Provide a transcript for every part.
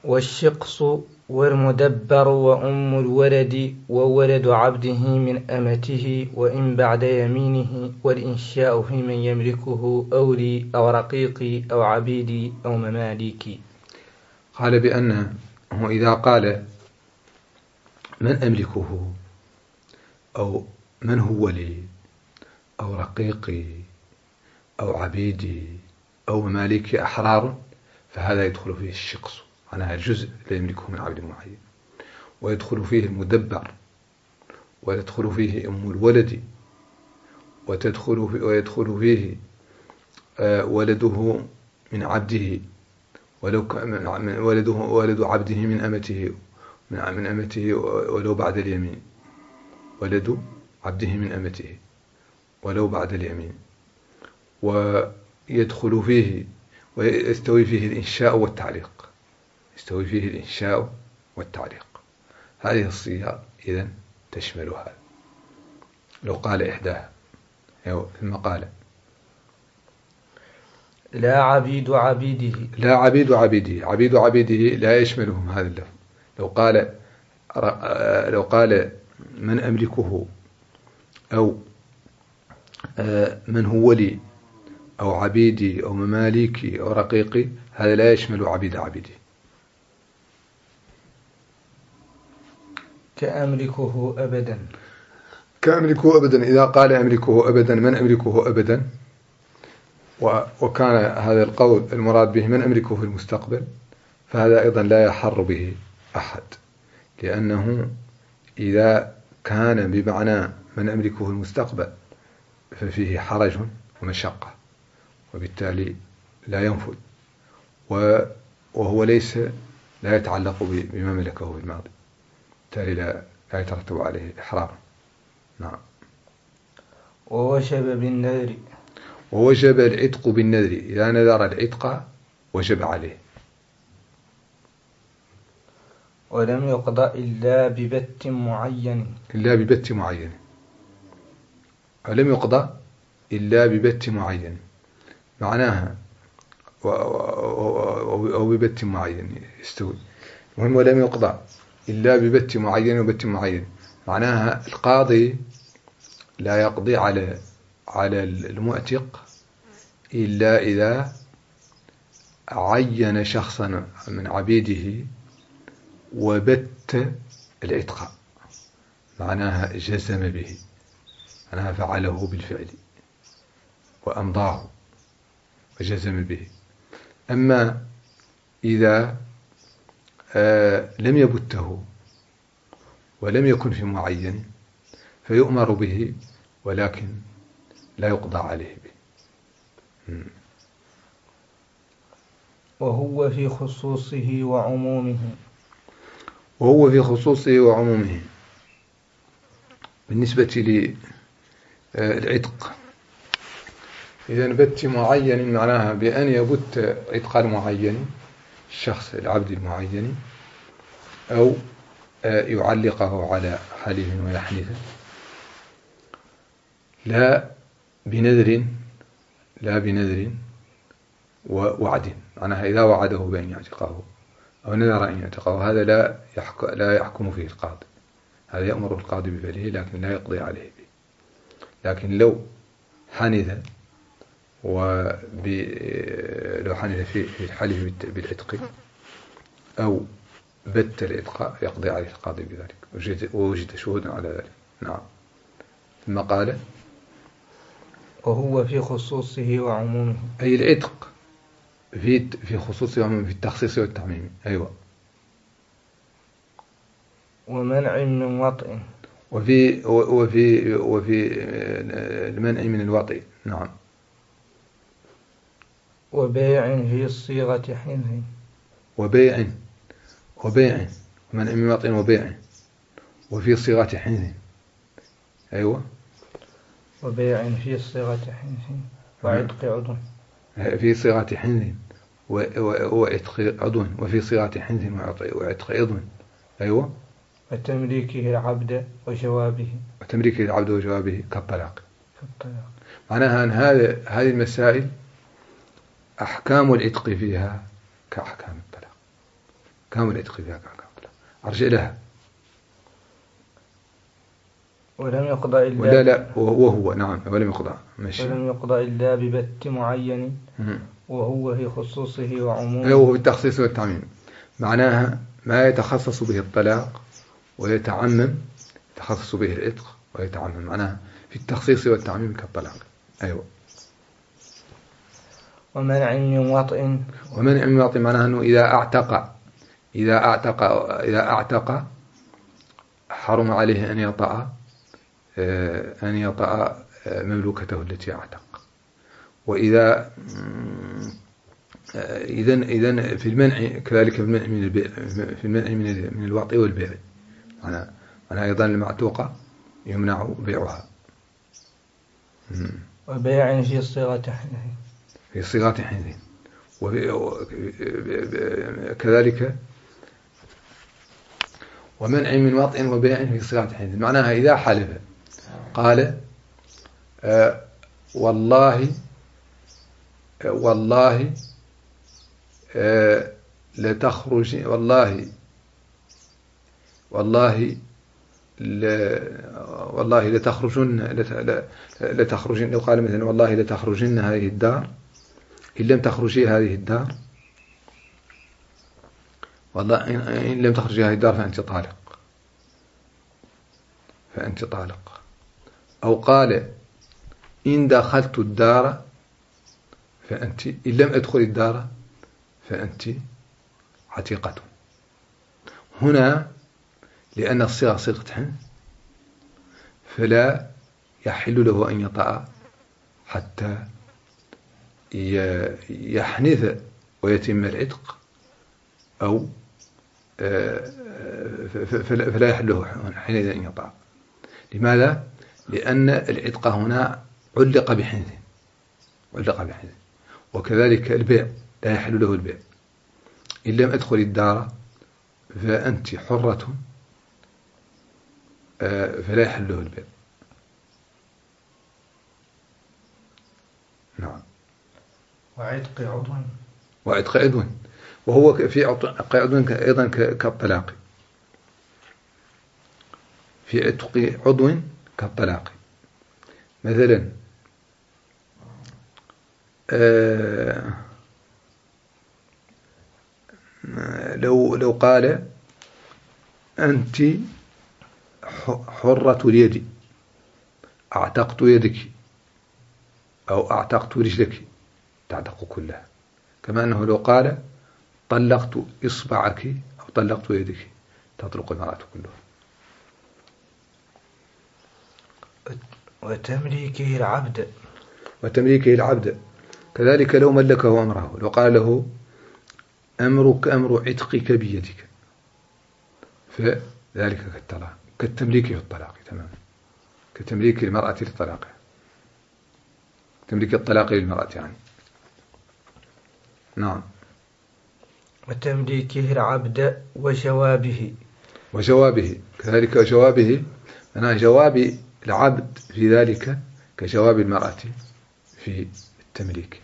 والشقص والمدبر وأم الولد وولد عبده من أمته وإن بعد يمينه، والإنشاء في من يملكه أو لي أو رقيقي أو عبيدي أو مماليكي. قال بأنه إذا قال من أملكه أو من هو لي أو رقيقي أو عبيدي أو مماليكي أحرار، فهذا يدخل فيه الشقص، معناها الجزء لا يملكه من عبد معين، ويدخل فيه المدبر، ويدخل فيه أم الولد، ويدخل فيه ولده من عبده، ولد عبده من أمته ولو بعد اليمين، ولد عبده من أمته ولو بعد اليمين. ويدخل فيه ويستوي فيه الإنشاء والتعليق، يستوي فيه الإنشاء والتعليق. هذه الصيغة إذن تشمل هذا. لو قال إحداها ثم قال لا عبيد عبيده، لا عبيد عبيده، عبيد عبيده لا يشملهم هذا اللفظ. لو قال من أملكه أو من هو لي أو عبيدي أو مماليكي أو رقيقي، هذا لا يشمل عبيد عبيدي. كأملكه أبدا، كأملكه أبدا. إذا قال أملكه أبدا، من أملكه أبدا، وكان هذا القول المراد به من أملكه في المستقبل، فهذا أيضا لا يحر به أحد، لأنه إذا كان بمعنى من أملكه في المستقبل ففيه حرج ومشقة، وبالتالي لا ينفذ، وهو لا يتعلق بما ملكه في الماضي، بالتالي لا يترتب عليه إحرام. نعم. ووجب بالنذر، ووجب العتق بالنذر، إذا نذر العتق وجب عليه. ولم يقضى إلا ببت معين، إلا ببت معين، ولم يقضى إلا ببت معين، معناها أو ببت معين يستوي. المهم ولم يقضى إلا ببت معين وبت معين، معناها القاضي لا يقضي على المعتق إلا إذا عين شخصا من عبيده وبت العتق، معناها جزم به، معناها فعله بالفعل وأمضاه وجزم به. أما إذا لم يبته ولم يكن في معين فيؤمر به ولكن لا يقضى عليه به. وهو في خصوصه وعمومه، وهو في خصوصه وعمومه. بالنسبة للعتق، إذا بت معين معناها بأن يبت عتق المعين، الشخص العبد المعين، أو يعلقه على حليف ويحنث، لا بنذر ووعد، معناها إذا وعده بأن يعتقه أو نذر أن يعتقه، هذا لا يحكم فيه القاضي، هذا يأمر القاضي بفعله لكن لا يقضي عليه به. لكن لو حنث لو حنث في الحلف بالعتق أو بت العتق يقضي عليه القاضي بذلك، ووجد شهود على ذلك. نعم. ثم قال وهو في خصوصه وعمومه، أي العتق في خصوصه وعمومه، في التخصيص والتعميم. أيوة. ومنع من وطئ، وفي المنع من الوطئ. نعم. وبيع في صيغة حنث، وبيع ومنع من وطئ وبيع وفي صيغة حنث. أيوة. وبيع في صيغة حنث وعتق عضو، في صيغة حنث وعتق عضو، وفي صيغة حنث وعتق عضو. أيوة. وتمليكه العبد وجوابه، كالطلاق. معناها أن هذه المسائل أحكام العتق فيها كأحكام الطلاق، أحكام العتق فيها كأحكام الطلاق. أرجع لها. ولم يقضى إلا ولا لا وهو نعم ولم يقضى ماشي. ولم يقضى إلا ببت معين وهو في خصوصه وعمومه. أيوه بالتخصيص والتعميم، معناها ما يتخصص به الطلاق ويتعمم، يتخصص به العتق ويتعمم، معناها في التخصيص والتعميم كالطلاق. أيوه. ومنع من وطئ. ومنع من وطئ معناها أنه إذا أعتق حرم عليه أن يطأ مملوكته التي أعتق. وإذا إذن في المنع كذلك، في المنع من البيع، في المنع من الوطء والبيع، معناها أيضا المعتوقة يمنع بيعها. وبيع في صيغة حنث، كذلك ومنع من وطء وبيع في صيغة حنث، معناها إذا حلف قال والله لتخرج، والله لتخرجن، لو قال مثلا والله لتخرجن هذه الدار، إن لم تخرجي هذه الدار، والله إن لم تخرجي هذه الدار فأنت طالق. أو قال إن دخلت الدار فأنت، إن لم أدخل الدار فأنت عتيقة. هنا لأن الصيغة صيغة حنث فلا يحل له أن يطأ حتى يحنث ويتم العتق، أو فلا يحل له حينئذ أن يطأ. لماذا؟ لأن العتق هنا علق بحنث، وكذلك البيع لا يحل له البيع. إن لم أدخل الدار فأنت حرة، فلا يحل له البيع. نعم. وعتق عضو، وهو في عتق عضو أيضا كالطلاق، في عتق عضو كالطلاق. مثلا لو قال أنت حرة اليد، أعتقت يدك أو أعتقت رجلك، تعتق كلها. كما أنه لو قال طلقت إصبعك أو طلقت يدك، تطلق المرأة كلها. وتمليكه العبد كذلك لو ملكه أمره، لو قال له أمرك أمر عتقك بيدك، فذلك كالتمليك في الطلاق تماما، كتمليك المرأة للطلاق، تمليك الطلاق للمرأة يعني. نعم. وتمليكه العبد وجوابه كذلك جوابه، أنا جواب العبد في ذلك كجواب المرأة في التمليك.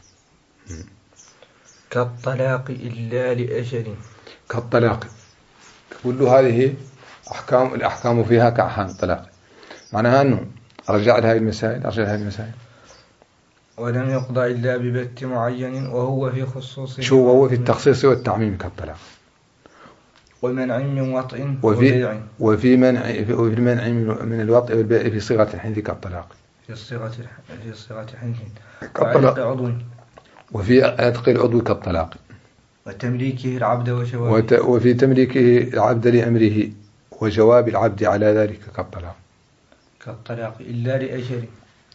كالطلاق إلا لأجل، كالطلاق كل هذه الأحكام فيها كأحكام الطلاق، معناها أنه أرجع لهذه المسائل. ولم يقضى إلا ببت معين وهو في خصوصه، شو وهو في التخصيص والتعميم كالطلاق. ومنع من وطء وفي المنع من الوطء والبيع في صيغة الحنث كالطلاق، في صيغة حنث كالطلاق عضو، وفي عتق العضو كالطلاق. وتمليكه العبد وجوابه، وفي تمليكه العبد لأمره وجواب العبد على ذلك كالطلاق إلا لأجل،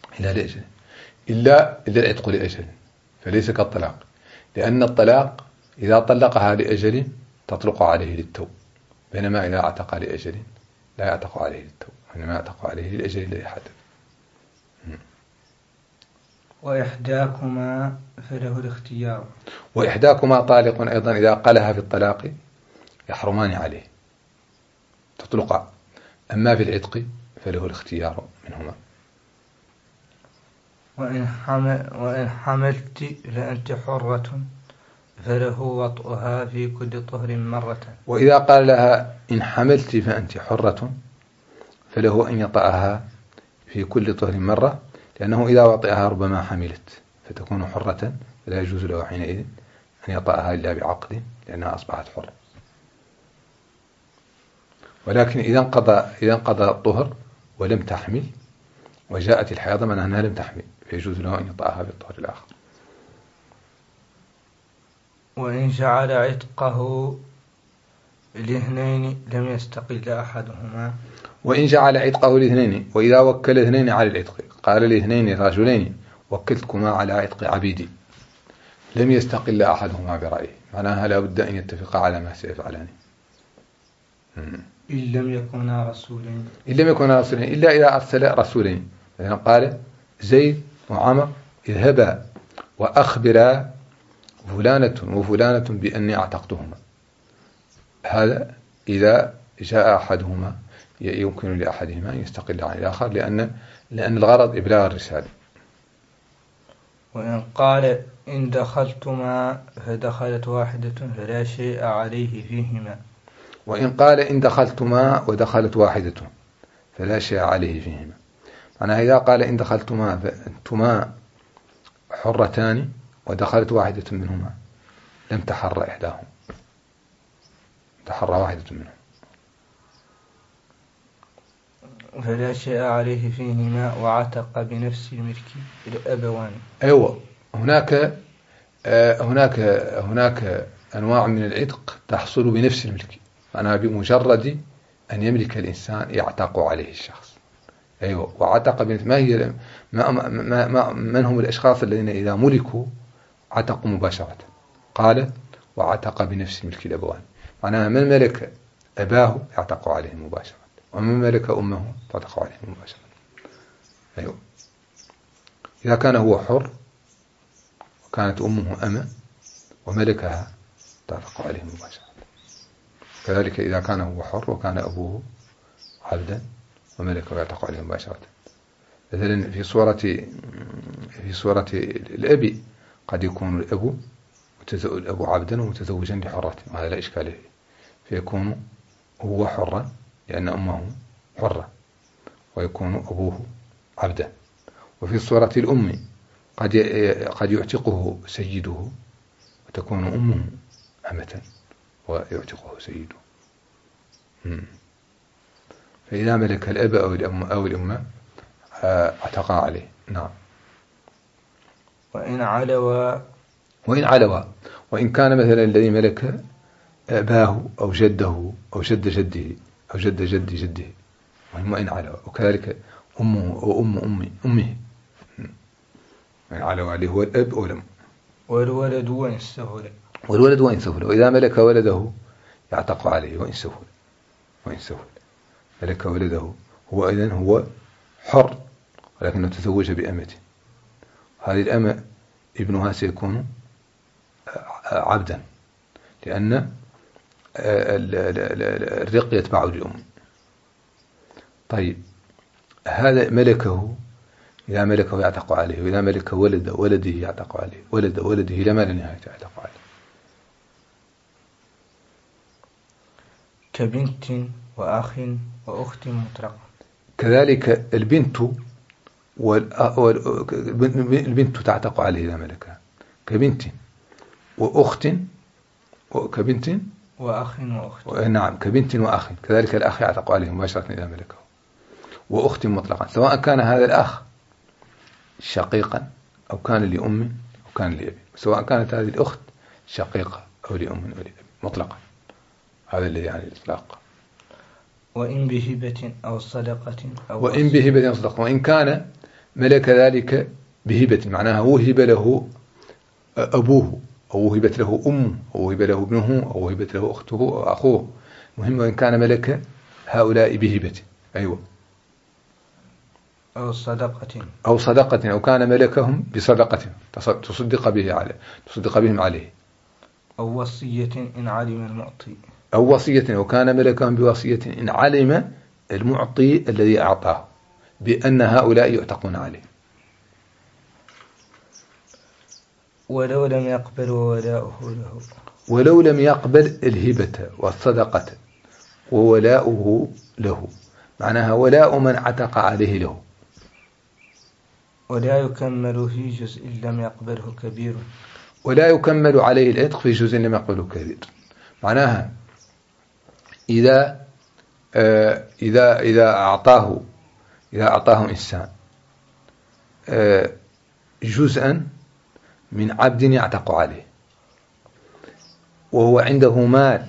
إلا العتق لأجل، فليس كالطلاق، لأن الطلاق إذا طلقها لأجل تطلق عليه للتو، بينما إذا اعتق لأجل لا يعتق عليه للتو، وإنما يعتق عليه للأجل الذي حدث. وإحداكما فله الاختيار، وإحداكما طالق أيضا إذا قالها في الطلاق يحرمان عليه، تطلق. أما في العتق فله الاختيار منهما. وإن حملت فأنت حرة فله وطئها في كل طهر مرة. وإذا قال لها إن حملت فأنت حرة فله أن يطأها في كل طهر مرة، لأنه إذا وطئها ربما حملت فتكون حرة، فلا يجوز له حينئذ أن يطأها إلا بعقد لأنها أصبحت حرة. ولكن إذا انقضى الطهر ولم تحمل وجاءت الحيضة معناها أنها لم تحمل، فيجوز له أن يطأها بالطهر الآخر. وإن جعل عتقه لاثنين لم يستقل أحدهما. وإن جعل عتقه لاثنين، وإذا وكل اثنين على العتق، قال لاثنين رجلين وكلتكما على عتق عبيدي، لم يستقل أحدهما برأيه، معناها لا بد أن يتفقا على ما سيفعلان. إن لم يكونا رسولين. إلا إذا أرسل رسولين، مثلا قال زيد وعمر اذهبا وأخبرا فلانة وفلانة بأني أعتقتهما. هذا إذا جاء أحدهما يمكن لأحدهما أن يستقل عن الآخر، لأن الغرض إبلاغ الرسالة. وإن قال إن دخلتما فدخلت واحدة فلا شيء عليه فيهما. وإن قال إن دخلتما ودخلت واحدة فلا شيء عليه فيهما، معناها إذا قال إن دخلتما فأنتما حرتان ودخلت واحدة منهما لم تحر إحداهم، تحر واحدة منهم، فلا شيء عليه فيهما وعتق بنفس الملك الأبوان. أيوة، هناك أنواع من العتق تحصل بنفس الملك، معناها بمجرد أن يملك الإنسان يعتق عليه الشخص. أيوة، وعتق ما هي من هم الأشخاص الذين إذا ملكوا عتقوا مباشرة؟ قال وعتق بنفس ملك الأبوان، معناها من ملك أباه يعتق عليه مباشرة، ومن ملك أمه تعتق عليه مباشرة. أيوة، إذا كان هو حر وكانت أمه أمة وملكها تعتق عليه مباشرة. كذلك إذا كان هو حر وكان أبوه عبدا وملكه يعتق عليه مباشرة. مثلا في صورة الأب قد يكون الأب عبدا ومتزوجا لحرته، وهذا لا إشكال فيه، فيكون هو حرا لأن أمه حرة، ويكون أبوه عبدا. وفي صورة الأم قد يعتقه سيده وتكون أمه أمة ويعتقه سيده. فإذا ملك الأب أو الأم اعتقى عليه. نعم. وإن علوا وإن كان مثلا الذي ملك أباه أو جده أو جد جده أو جد جد جده، وإن علوا، وكذلك أمه أو أمه وإن علوا عليه هو الأب أو الأم. والولد وإن سهل. وإذا ملك ولده يعتق عليه وإن سهل. ملك ولده هو إذن هو حر ولكنه تزوج بأمته، هذه الأمة ابنها سيكون عبدا، لأن الرق يتبع الأم. طيب، هذا ملكه، إذا ملكه يعتق عليه، وإذا ملك ولده يعتق عليه، ولده لما لا نهاية يعتق عليه. كبنت وأخ وأخت مطلقة. كذلك البنت البنت تعتق عليه إذا ملكها، كبنت وأخت، كبنت وأخ وأخت. نعم، كبنت وأخ، كذلك الأخ يعتق عليه مباشرة إذا ملكه، وأخت مطلقا، سواء كان هذا الأخ شقيقا أو كان لأم أو كان لأب، سواء كانت هذه الأخت شقيقة أو لأم أو لأب مطلقا، هذا الذي يعني الإطلاق. وإن بهبة أو صدقة وإن كان ملك ذلك بهبة، معناها وهب له أبوه أو وهبت له أمه أو وهب له ابنه أو وهبت له أخته أو أخوه، مهم وإن كان ملك هؤلاء بهبة. أيوة، أو صدقة أو كان ملكهم بصدقة تصدق بهم عليه، أو وصية إن علم المعطي، أو وصية أو كان ملكهم بوصية إن علم المعطي الذي أعطاه بأن هؤلاء يعتقون عليه. ولو لم يقبل وولاؤه له. ولو لم يقبل الهبة والصدقة وولاؤه له، معناها ولاء من عتق عليه له. ولا يكمل في جزء لم يقبله كبير. ولا يكمل عليه العتق في جزء لم يقبله كبير، معناها إذا أعطاه إنسان جزءا من عبد يعتق عليه، وهو عنده مال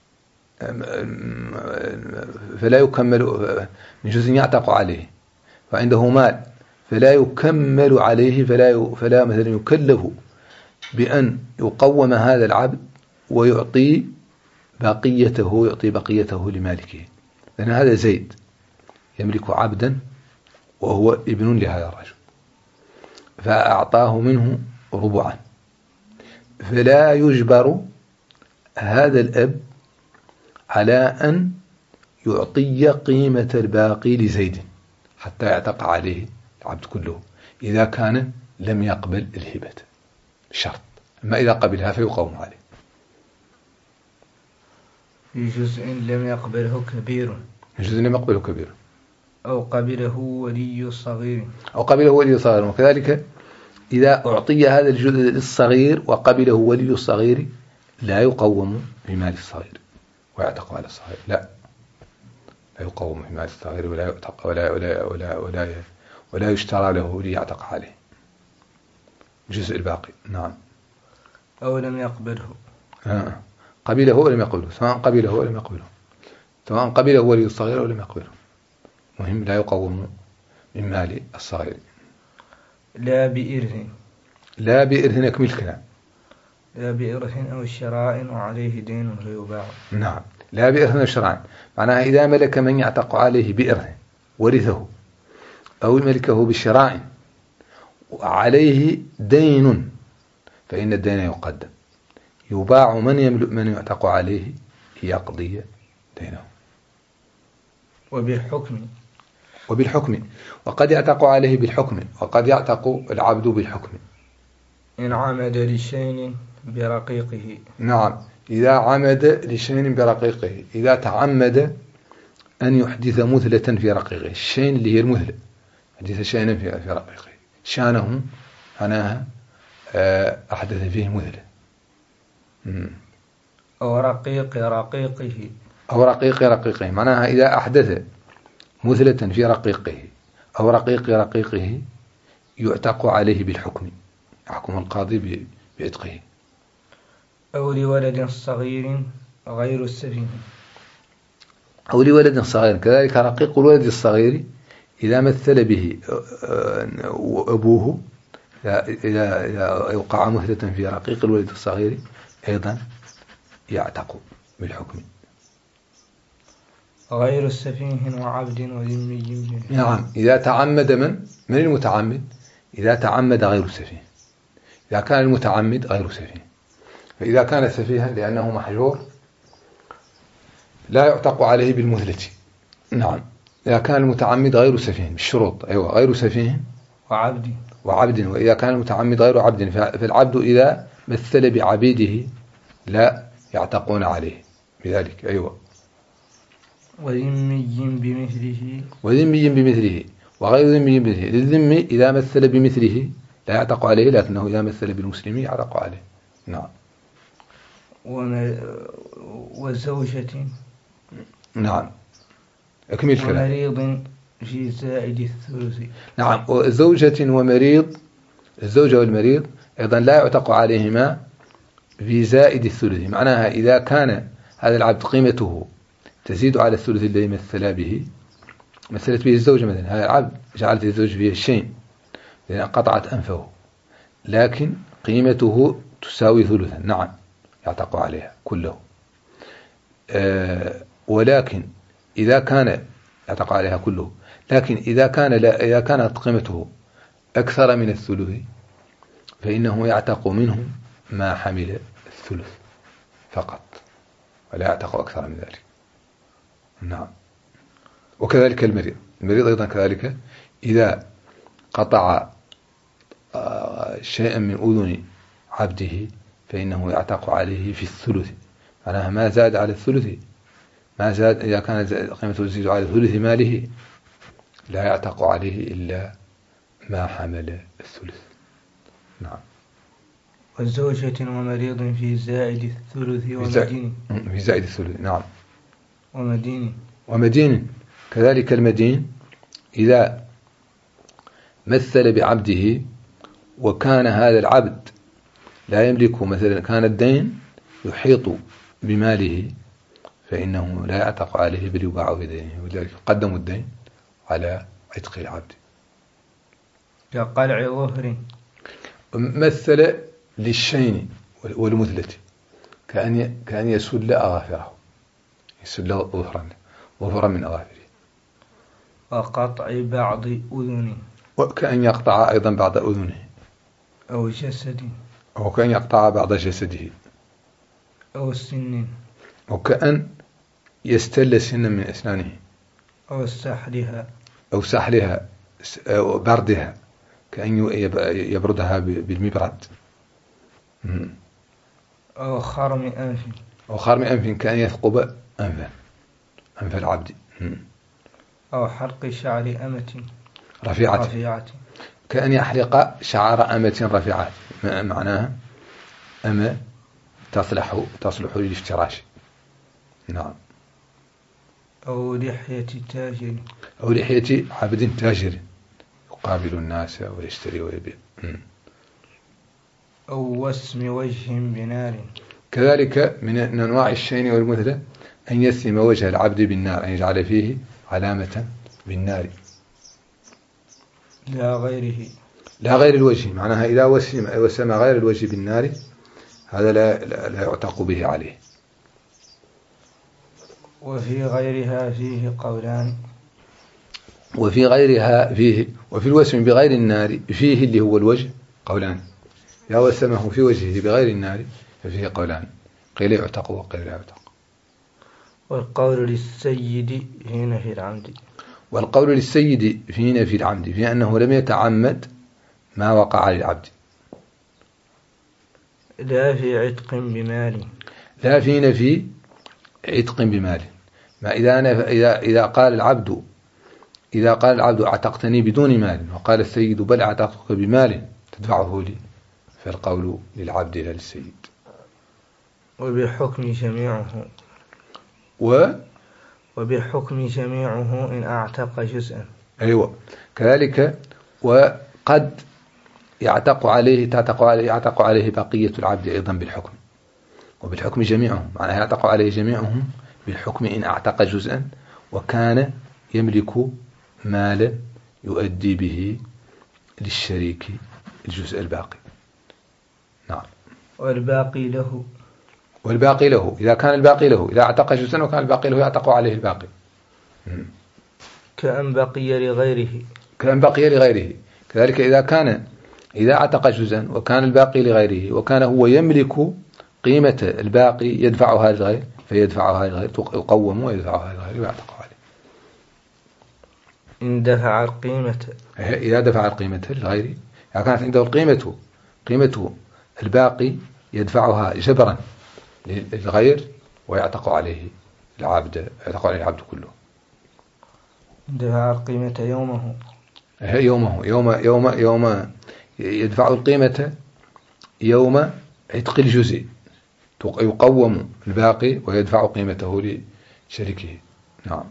فلا يكمل من جزء يعتق عليه، فعنده مال فلا يكمل عليه، فلا مثلا يكلف بأن يقوم هذا العبد ويعطي بقيته لمالكه، لأن هذا زيد يملك عبدا وهو ابن لهذا الرجل، فأعطاه منه ربعا، فلا يجبر هذا الأب على أن يعطي قيمة الباقي لزيد حتى يعتق عليه العبد كله، إذا كان لم يقبل الهبة شرط، أما إذا قبلها فيقوم عليه. في جزء لم يقبله كبير. جزء لم يقبله كبير. أو قبله ولي صغير. وكذلك إذا أعطي هذا الجزء الصغير وقبله ولي الصغير لا يقوم بمال الصغير ويعتق على الصغير، لا يقوم بمال الصغير ولا يعتق ولا يشترى له ليعتق عليه الجزء الباقي. نعم. أو لم يقبله. قبله ولم يقبله، سواء قبله ولم يقبله، سواء قبله ولي الصغير ولم يقبله، مهم لا يقوم من مال الصغير. لا بإرث. لا بإرث نكمل كلام. لا بإرث أو شراء وعليه دين فيباع. نعم. لا بإرث أو شراء، معناها إذا ملك من يعتق عليه بإرث ورثه، أو ملكه بشراء وعليه دين، فإن الدين يقدم، يباع من يعتق عليه يقضي دينه. وبالحكم وقد يعتق عليه بالحكم، وقد يعتق العبد بالحكم إن عمد لشين برقيقه. نعم، إذا عمد لشين برقيقه، إذا تعمد أن يحدث مثلة في رقيقه، الشين اللي هي المثلة، يحدث شيئا في رقيقه، شانه معناها أحدث فيه مثلة. أو رقيق رقيقه. أو رقيق رقيقه، معناها إذا أحدث مثلة في رقيقه أو رقيق رقيقه يعتق عليه بالحكم، يحكم القاضي بعتقه. أو لولد صغير غير السفيه. أو لولد صغير، كذلك رقيق الولد الصغير إذا مثل به أبوه، إذا يوقع مثلة في رقيق الولد الصغير أيضا يعتق بالحكم. غير السفيه وعبد وذمي. نعم، إذا تعمد من المتعمد، إذا تعمد غير السفيه، إذا كان المتعمد غير سفيه، فإذا كان سفيها لأنه محجور لا يعتق عليه بالمثلة. نعم، إذا كان المتعمد غير سفيه بالشروط، أيوة، غير سفيه وعبد. وإذا كان المتعمد غير عبد، فالعبد إذا مثل بعبيده لا يعتقون عليه بذلك. أيوة. وذمي بمثله وغير ذمي بمثله. للذمي إذا مثل بمثله لا يعتق عليه، لكنه إذا مثل بالمسلم يعتق عليه. نعم. وزوجة. نعم، أكمل كلام. ومريض في زائد الثلث. نعم، وزوجة ومريض، الزوجة والمريض أيضا لا يعتق عليهما في زائد الثلث، معناها إذا كان هذا العبد قيمته تزيد على الثلث الذي مثلت به الزوجة، مثلا هذا العبد جعلت الزوج فيه الشين لأن قطعت أنفه، لكن قيمته تساوي ثلثا، نعم يعتق عليها كله. ولكن إذا كان يعتق عليها كله، لكن إذا كانت قيمته أكثر من الثلث فإنه يعتق منه ما حمل الثلث فقط، ولا يعتق أكثر من ذلك. نعم. وكذلك المريض أيضا كذلك إذا قطع شيئا من أذن عبده فإنه يعتق عليه في الثلث، معناها ما زاد على الثلث، ما زاد إذا كانت قيمته تزيد على ثلث ماله لا يعتق عليه إلا ما حمل الثلث. نعم. وزوجة ومريض في زائد الثلث ومدين. في زائد الثلث. نعم. ومدين كذلك المدين إذا مثل بعبده وكان هذا العبد لا يملك، مثلا كان الدين يحيط بماله فإنه لا يعتق عليه بل يباع بدينه، ولذلك يقدم الدين على عتق العبد. كقلع ظهر. مثل للشين والمثلة كأن يسل أظافره، يسل ظفرا من أظافره. وقطع بعض أذنه، وكأن يقطع أيضا بعض أذنه أو جسده، أو كأن يقطع بعض جسده، أو سن، وكأن يستل سنا من أسنانه، أو سحلها أو بردها، كأن يبردها بالمبرد. أو خرم أنف كأن يثقب أنف العبد. أو حلق شعر أمة رفيعة كأن يحلق شعر أمة رفيعة، معناها أمة تصلح للافتراش. نعم. أو لحية تاجر، أو لحية عبد تاجر يقابل الناس ويشتري ويبيع. أو وسم وجه بنار. كذلك من أنواع الشين والمثلة أن يسم وجه العبد بالنار، أن يجعل فيه علامة بالنار لا غير الوجه، معناها إذا وسم غير الوجه بالنار هذا لا يعتق به عليه. وفي غيرها فيه قولان. وفي غيرها فيه، وفي الوسم بغير النار فيه اللي هو الوجه قولان. إذا وسمه في وجهه بغير النار ففيه قولان، قيل يعتق وقيل لا يعتق. والقول للسيد في نفي العمد. والقول للسيد في نفي العمد في أنه لم يتعمد ما وقع للعبد. لا في عتق بمال. لا في نفي عتق بمال. ما إذا قال العبد اعتقتني بدون مال، وقال السيد بل اعتقتك بمال تدفعه لي، فالقول للعبد لا للسيد. وبحكم جميعه إن أعتق جزءا. أيوة. كذلك وقد يعتق عليه بقية العبد أيضا بالحكم. وبالحكم جميعهم معناها يعتق عليه جميعهم بالحكم إن أعتق جزءا وكان يملك مالا يؤدي به للشريك الجزء الباقي. نعم. والباقي له إذا كان الباقي له، إذا اعتق جزءا وكان الباقي له يعتق عليه الباقي. كأن بقي لغيره. كذلك إذا اعتق جزءا وكان الباقي لغيره وكان هو يملك قيمة الباقي يدفعها للغير فيدفعها للغير، يقوم ويدفعها للغير ويعتق عليه. إن دفع القيمة، إذا دفع القيمة للغير، إذا كانت عنده قيمة الباقي يدفعها جبرا للغير ويعتق عليه العبد كله. دفع القيمة يوم يدفع القيمة يوم عتق الجزء، يقوم الباقي ويدفع قيمته لشريكه. نعم.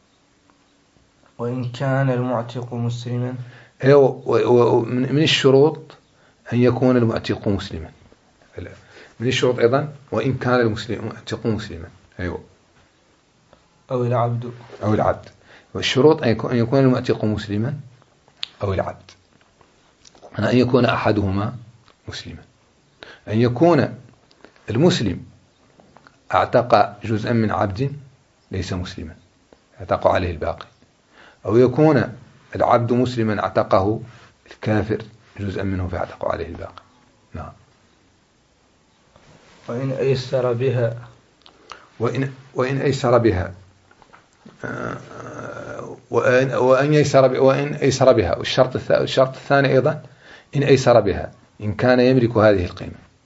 وإن كان المعتق مسلما، من الشروط أن يكون المعتق مسلما. من الشروط أيضا وإن كان المعتق مسلما. أيوة. أو العبد. والشروط أن يكون المعتق مسلما أو العبد، أن يكون أحدهما مسلما. أن يكون المسلم اعتق جزءا من عبد ليس مسلما اعتق عليه الباقي، أو يكون العبد مسلما اعتقه الكافر جزءا منه فاعتق عليه الباقي. نعم. وإن أيسر بها وإن أيسر بها. والشرط الثاني أيضا إن أيسر بها، إن كان يملك هذه القيمة،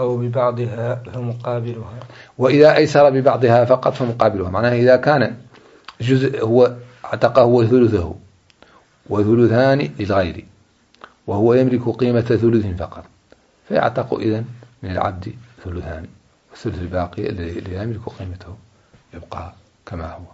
أو ببعضها فمقابلها. وإذا أيسر ببعضها فقط فمقابلها، معناها إذا كان جزء هو اعتقه هو ثلثه وثلثان للغير وهو يملك قيمة ثلث فقط، فيعتق إذن من العبد ثلثان، والثلث الباقي الذي لا يملك قيمته يبقى كما هو.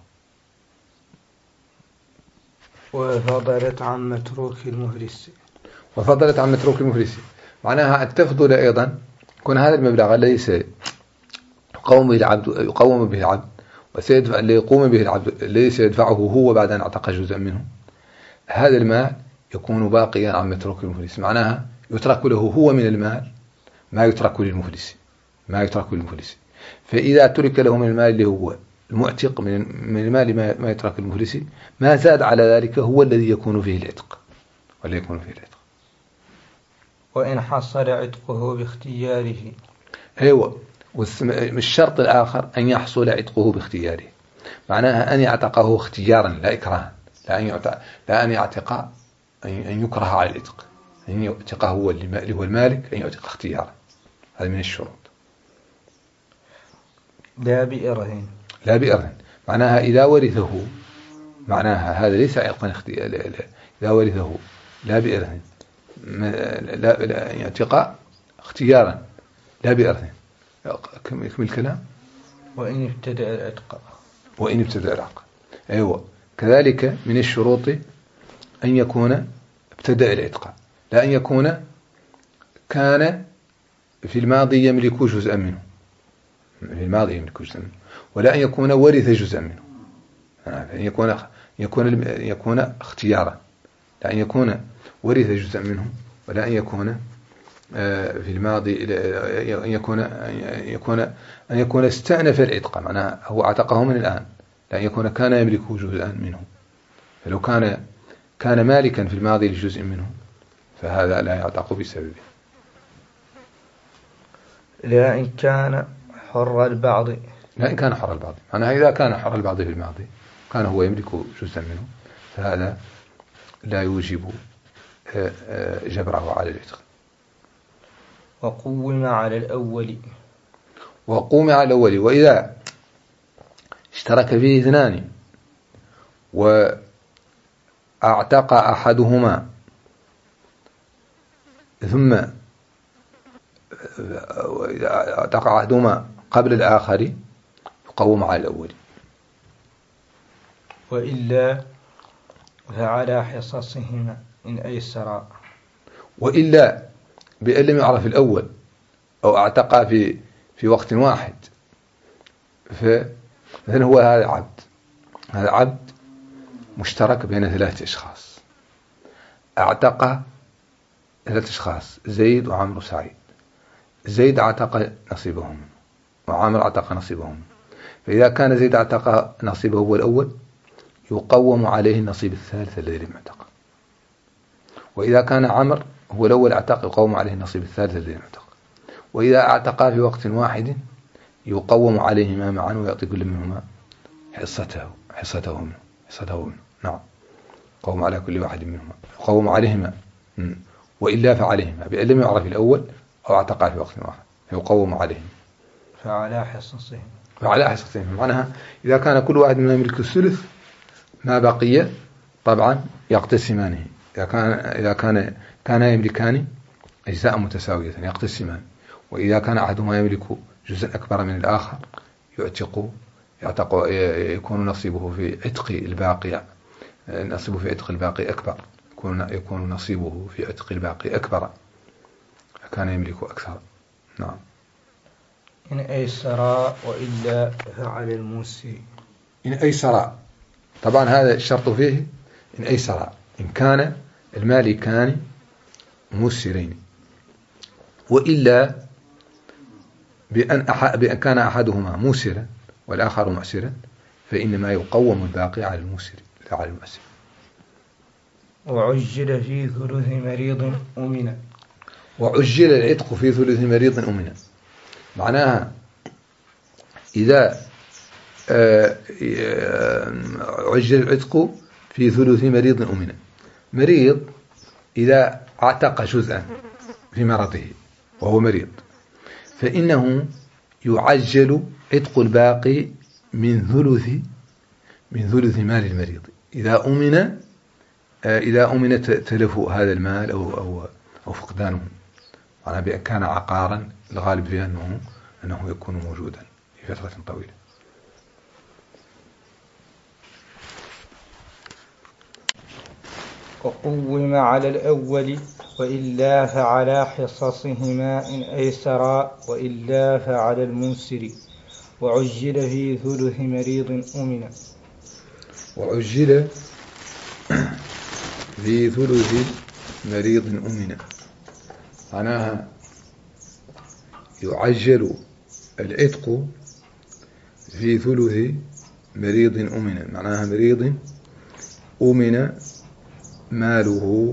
وفضلت عن متروك المفلس. وفضلت عن متروك المفلس معناها أن تفضل أيضا يكون هذا المبلغ الذي يقوم به العبد ليقوم به العبد الذي سيدفعه هو بعد أن اعتق جزءا منه، هذا المال يكون باقيا عن متروك المفلس، معناها يترك له هو من المال ما يترك للمفلس. فإذا ترك له من المال اللي هو المعتق من المال ما يترك للمفلس، ما زاد على ذلك هو الذي يكون فيه العتق وإن حصل عتقه باختياره. أيوة، والشرط الآخر أن يحصل عتقه باختياره، معناها أن يعتقه اختيارا لا إكراها، لا أن يعتق أن يكره على العتق، أن يعتقه هو اللي هو المالك، أن يعتق اختيارا، هذا من الشروط. لا بإرهن. معناها إذا ورثه، معناها هذا ليس عتقا اختيارا، إذا ورثه لا بإرهن، لا يعتق اختيارا لا بإرهن. يكمل الكلام. وإن ابتدأ العقد. أيوة، كذلك من الشروط أن يكون ابتدأ العتق، لا أن يكون كان في الماضي يملك جزءا منه، ولا أن يكون ورث جزءا منه، يكون اختيارا، لا أن يكون ورث جزءا منه، ولا أن يكون في الماضي أن يكون استأنف العتق، معناه هو اعتقه من الآن، لا أن يكون كان يملك جزءا منه، فلو كان مالكا في الماضي لجزء منه فهذا لا يعتق بسببه. لا إن كان حر البعض. معناه إذا كان حر البعض في الماضي كان هو يملك جزءا منه، فهذا لا يوجب جبره على العتق. وقوم على الأول. وإذا اشترك فيه اثنان واعتق أحدهما ثم اعتق أحدهما قبل الآخر يقوم على الأول. وإلا فعلى حصصهما إن أيسرا. وإلا بأن لم يعرف الأول أو اعتقى في وقت واحد، فمثلا هو هذا عبد مشترك بين 3 أشخاص، اعتق 3 أشخاص، زيد وعمرو وسعيد، زيد اعتق نصيبه منه وعمرو اعتق نصيبه منه، فإذا كان زيد اعتق نصيبه هو الأول يقوم عليه النصيب الثالث الذي لم يعتق، وإذا كان عمرو هو الأول اعتق يقوم عليه النصيب الثالث الذي لم يعتق، وإذا اعتقا في وقت واحد يقوم عليهما معا ويعطي كل منهما حصته منه. نعم، يقوم على كل واحد منهما، يقوم عليهما. وإلا فعليهما بأن لم يعرف الأول أو اعتقا في وقت واحد يقوم عليهم فعلى حصصهم. معناها إذا كان كل واحد منهم يملك الثلث ما بقي طبعا يقتسمانه، إذا كان يملكان أجزاء متساوية يقتسمان، وإذا كان أحدهما يملك جزء أكبر من الآخر يعتق يكون نصيبه في عتق الباقي أكبر، يكون نصيبه في عتق الباقي أكبر، فكان يملك أكثر. نعم. إن أيسرا وإلا فعلى الموسر. إن أيسرا طبعا هذا الشرط فيه إن أيسرا، إن كان المالكان موسرين، وإلا بأن كان أحدهما موسرا والآخر معسرا فإنما يقوم الباقي على الموسر لا على المعسر. وعجل في ثلث مريض أمنا. وعجل العتق في ثلث مريض أمنا، معناها إذا عجل العتق في ثلث مريض أمنا، مريض إذا اعتق جزءا في مرضه وهو مريض فإنه يعجل عتق الباقي من ثلث مال المريض إذا أمن تلف هذا المال أو فقدانه، معناها بأن كان عقارا الغالب فيه أنه يكون موجودا لفترة طويلة. وقوم على الأول وإلا فعلى حصصهما إن أيسرا وإلا فعلى المنسر وعجل في ثلث مريض أمنا. وعجل في ثلث مريض أمنا معناها يعجل العتق في ثلث مريض أمنا، معناها مريض أمن ماله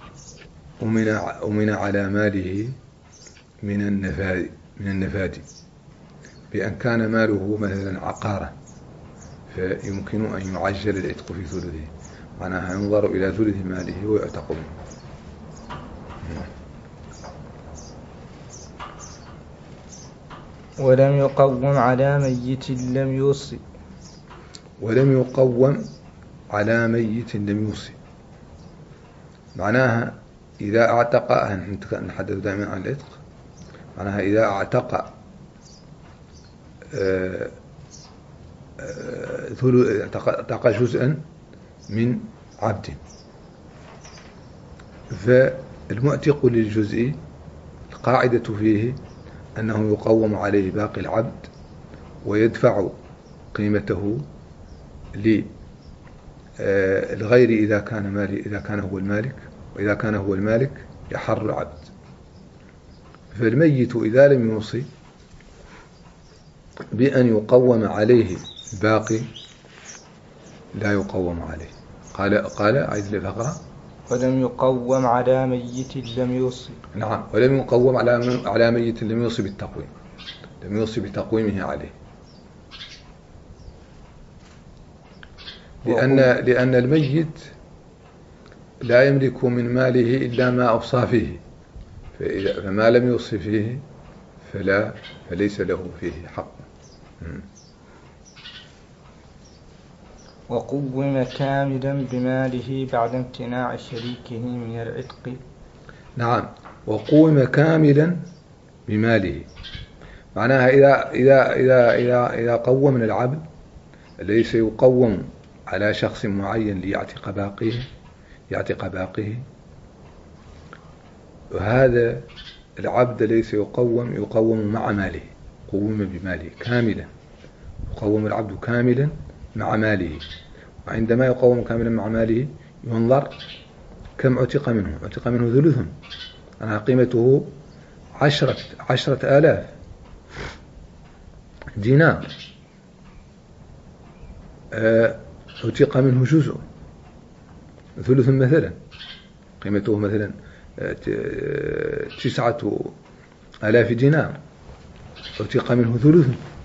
أمن على ماله من النفاد بأن كان ماله مثلا عقارا، فيمكن أن يعجل العتق في ثلثه، معناها ينظر إلى ثلث ماله ويعتق منه. ولم يقوم على ميت لم يوصي. ولم يقوم على ميت لم يوصي معناها إذا اعتق، نحدث دائما عن العتق، معناها إذا اعتق جزءا من عبد، فالمعتق للجزء القاعدة فيه أنه يقوم عليه باقي العبد ويدفع قيمته للغير إذا كان هو المالك، وإذا كان هو المالك يحر العبد. فالميت إذا لم يوصي بأن يقوم عليه الباقي لا يقوم عليه. قال عيد الفقرة ولم يقوم على ميت لم يوصي. نعم، ولم يقوم على ميت لم يوصي بالتقويم، لم يوصي بتقويمه عليه، لأن الميت لا يملك من ماله إلا ما أوصى فيه، فما لم يوصي فيه فليس له فيه حق. وقوم كاملا بماله بعد امتناع شريكه من العتق. نعم، وقوم كاملا بماله معناها إذا قومنا العبد ليس يقوم على شخص معين ليعتق باقيه، وهذا العبد ليس يقوم مع ماله، قوم بماله كاملا، يقوم العبد كاملا مع ماله. وعندما يقوم كاملا مع ماله ينظر كم عتق منه ثلث، أنا قيمته 10,000 دينار، عتق منه جزء ثلث، مثلا قيمته مثلا 9,000 دينار، عتق منه ثلث،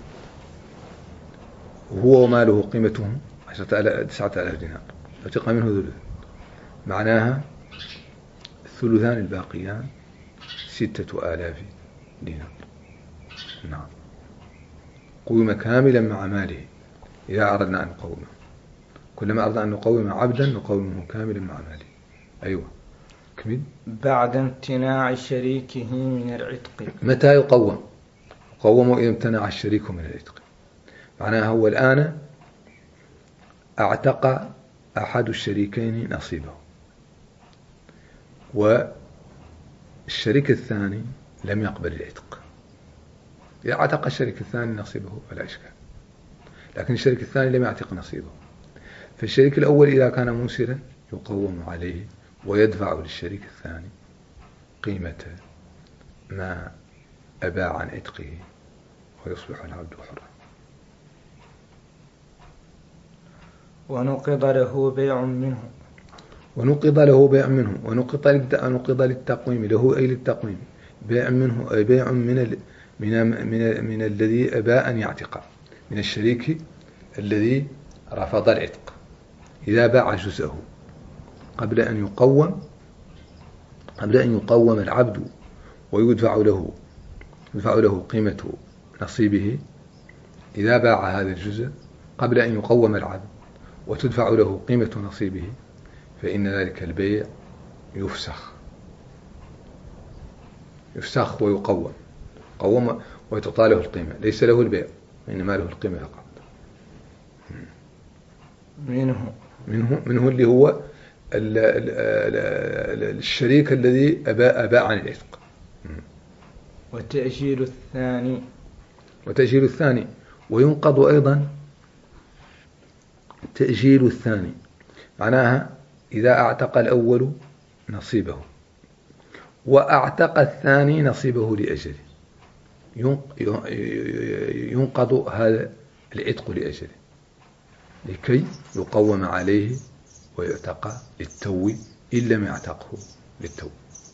وهو وماله قيمته 9,000 دينار، عتق منه ثلث، معناها الثلثان الباقيان 6,000 دينار. نعم، قوم كاملا مع ماله إذا أردنا أن نقومه، كلما أردنا أن نقوم عبدا نقومه كاملا مع ماله. أيوة كمل. بعد امتناع شريكه من العتق. متى يقوم إذا امتنع الشريك من العتق، معناها هو الآن اعتق أحد الشريكين نصيبه، والشريك الثاني لم يقبل العتق. إذا اعتق الشريك الثاني نصيبه فلا إشكال، لكن الشريك الثاني لم يعتق نصيبه، فالشريك الأول إذا كان موسرا يقوم عليه ويدفع للشريك الثاني قيمة ما أباع عن عتقه ويصبح العبد حرا. ونقض له بيع منه. ونقض للتقويم له، أي للتقويم، بيع منه، أي بيع من الذي أبى أن يعتق، من الشريك الذي رفض العتق، إذا باع جزءه قبل أن يقوم العبد ويدفع له تدفع له قيمة نصيبه إذا باع هذا الجزء قبل أن يقوم العبد، وتدفع له قيمة نصيبه، فإن ذلك البيع يفسخ ويقوم وتعطى له القيمة، ليس له البيع إنما له القيمة فقط. منه اللي هو الشريك الذي أباء عن العتق. وتأجيل الثاني وينقض أيضا تأجيل الثاني، معناها إذا أعتق الأول نصيبه وأعتق الثاني نصيبه لأجله، ينقض هذا العتق لأجله لكي يقوم عليه ويعتق للتو إن لم يعتقه للتو.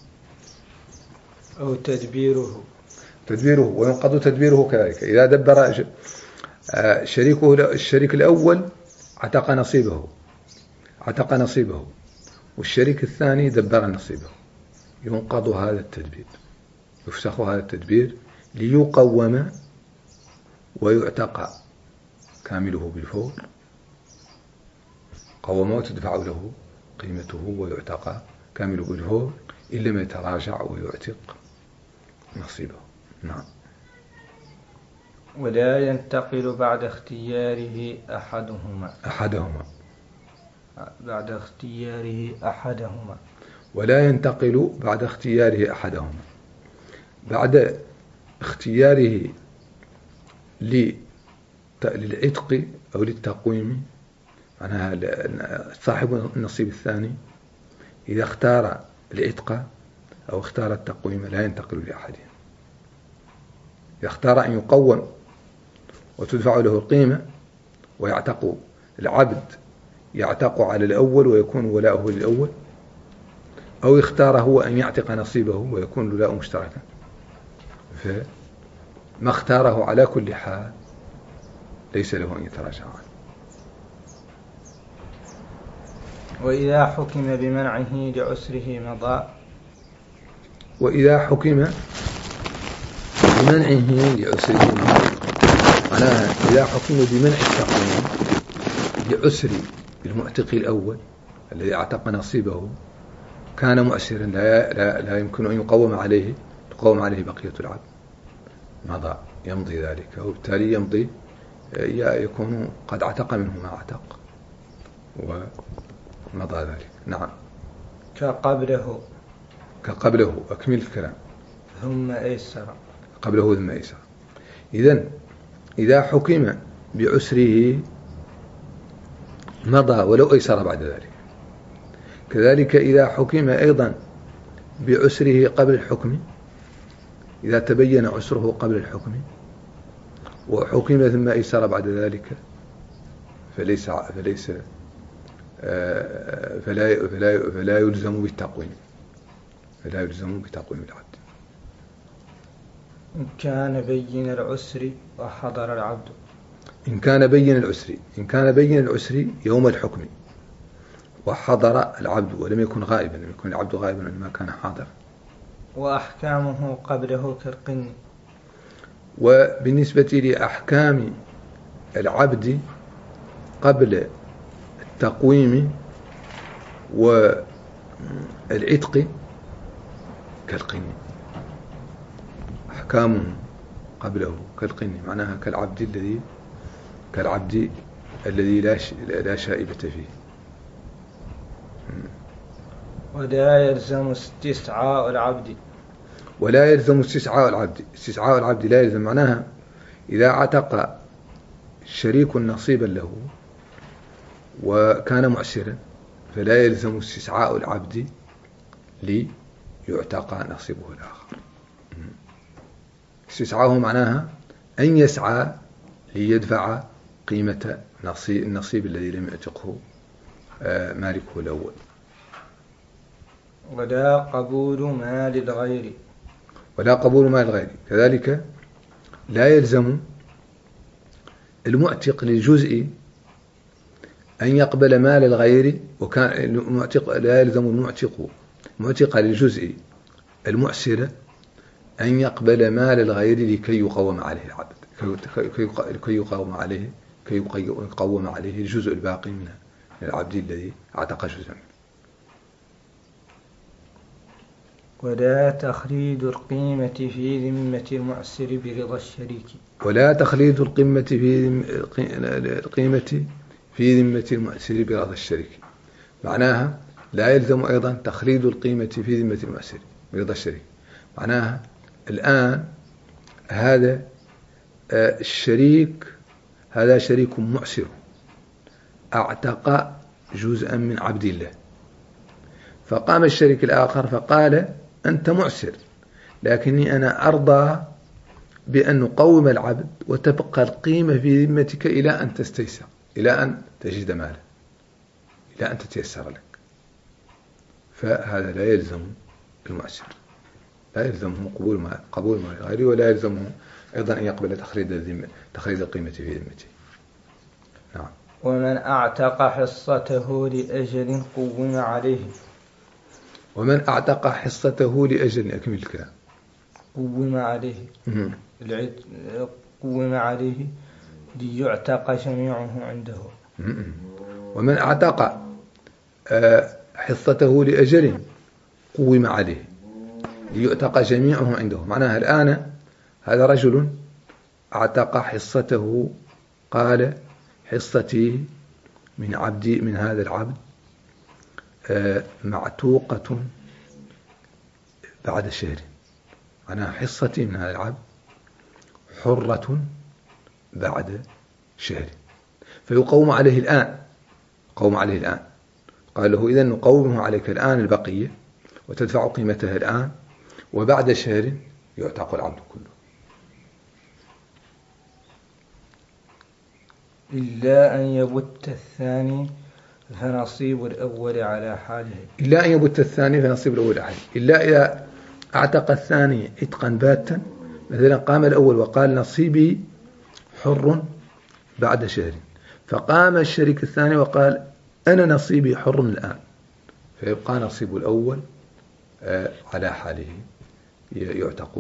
أو تدبيره وينقض تدبيره كذلك إذا دبر الشريك الأول عتق نصيبه والشريك الثاني دبر نصيبه، ينقض هذا التدبير، يفسخ هذا التدبير ليقوم ويعتق كامله بالفور، قوم وتدفع له قيمته ويعتق كامله بالفور إن لم يتراجع ويعتق نصيبه. نعم. ولا ينتقل بعد اختياره أحدهما ولا ينتقل بعد اختياره أحدهما، بعد اختياره للعتق أو للتقويم، معناها صاحب النصيب الثاني إذا اختار العتق أو اختار التقويم لا ينتقل لأحدهم. إذا اختار أن يقوم وتدفع له القيمة ويعتق العبد، يعتق على الأول ويكون ولاؤه للأول، أو اختار هو أن يعتق نصيبه ويكون ولاؤه مشتركا، فما اختاره على كل حال ليس له أن يتراجع عنه. وإذا حكم بمنعه لعسره مضى معناها إذا حكم بمنع التقويم لعسر المعتق الأول الذي اعتق نصيبه كان مؤسرا لا يمكن أن تقوم عليه بقية العبد، مضى يمضي ذلك، وبالتالي يمضي يكون قد اعتق منه ما اعتق ومضى ذلك. نعم. كقبله أكمل الكلام. ثم أيسر. قبله ثم أيسر. إذا حكم بعسره مضى ولو أيسر بعد ذلك. كذلك إذا حكم أيضا بعسره قبل الحكم، إذا تبين عسره قبل الحكم وحكم ثم أيسر بعد ذلك فلا يلزم بالتقويم العبد. إن كان بين العسر وحضر العبد. إن كان بين العسر يوم الحكم وحضر العبد ولم يكن غائبا، لم يكن العبد غائبا لما كان حاضر. وأحكامه قبله كالقن. وبالنسبة لأحكام العبد قبل التقويم والعتق كالقن، أحكامه قبله كالقن، معناها كالعبد الذي لا شائبة فيه. ولا يلزم استسعاء العبد. استسعاء العبد لا يلزم، معناها إذا عتق شريك نصيبا له وكان معسرا فلا يلزم استسعاء العبد ليعتق نصيبه الآخر. استسعاءه معناها أن يسعى ليدفع قيمة النصيب الذي لم يعتقه مالكه الأول. ولا قبول مال الغير. كذلك لا يلزم المعتق للجزء أن يقبل مال الغير، وكان لا يلزم المعتق للجزء المعسر أن يقبل مال الغير لكي يقوم عليه العبد، كي يقوم عليه الجزء الباقي من العبد الذي اعتق جزءا. ولا تخليد القيمة في ذمة المعسر برضا الشريك. ولا تخليد القيمة في ذمة المعسر برضا الشريك، معناها لا يلزم أيضا تخليد القيمة في ذمة المعسر برضا الشريك. معناها الآن هذا الشريك، هذا شريك معسر أعتق جزءا من عبد الله، فقام الشريك الآخر فقال أنت معسر، لكني أنا أرضى بأن نقوم العبد وتبقى القيمة في ذمتك إلى أن تستيسر، إلى أن تجد مالا، إلى أن تتيسر لك. فهذا لا يلزم المعسر، لا يلزمه قبول مال غيره، ولا يلزمه أيضا أن يقبل تخليد القيمة في ذمته. نعم. ومن أعتق حصته لأجل قوم عليه. ومن أعتق حصته لأجل، أكمل الكلام. قوم عليه قوم عليه ليعتق جميعه عنده. ومن أعتق حصته لأجل قوم عليه ليعتق جميعه عنده، معناها الآن هذا رجل اعتق حصته، قال حصتي من هذا العبد معتوقة بعد شهر، معناها حصتي من هذا العبد حرة بعد شهر، فيقوم عليه الآن، قال له إذن نقومه عليك الآن البقية وتدفع قيمتها الآن، وبعد شهر يعتق العبد كله. إلا أن يبت الثاني فنصيب الأول على حاله. إلا أن يبت الثاني فنصيب الأول على حاله، إلا إذا اعتق الثاني عتقا باتا، مثلا قام الأول وقال نصيبي حر بعد شهر، فقام الشريك الثاني وقال أنا نصيبي حر الآن، فيبقى نصيب الأول على حاله، يعتق